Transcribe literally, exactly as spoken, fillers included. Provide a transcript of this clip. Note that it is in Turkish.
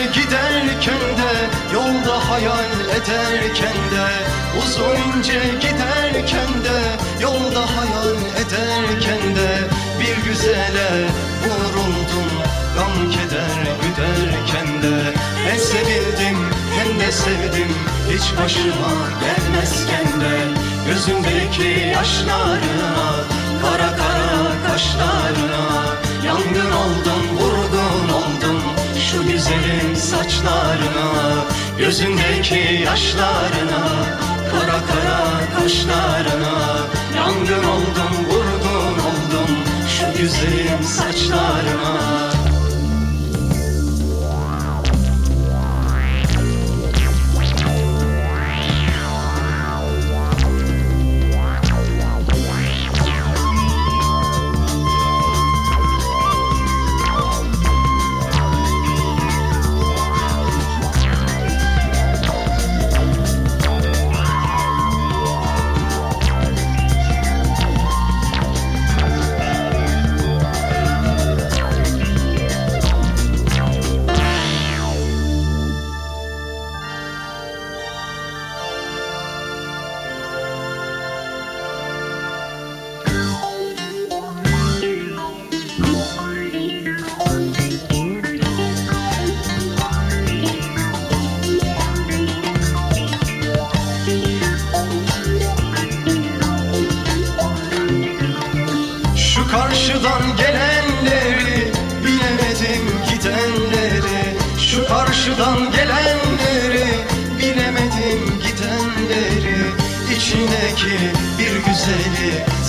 giderken de, yolda hayal ederken de, uzun ince giderken de, yolda hayal ederken de, bir güzele vuruldum gam keder güderken de. Hem sevildim hem de sevdim, hiç başıma gelmezken de, gözümdeki yaşlarına, kara kara kaşlarına, yangın oldum, vurgun oldum şu güzelin saçlarına. Gözündeki yaşlarına, kara kara kaşlarına, yangın oldum, vurgun oldum şu güzelin saçlarına. Karşıdan gelenleri bilemedim gidenleri, şu karşıdan gelenleri bilemedim gidenleri, içindeki bir güzeli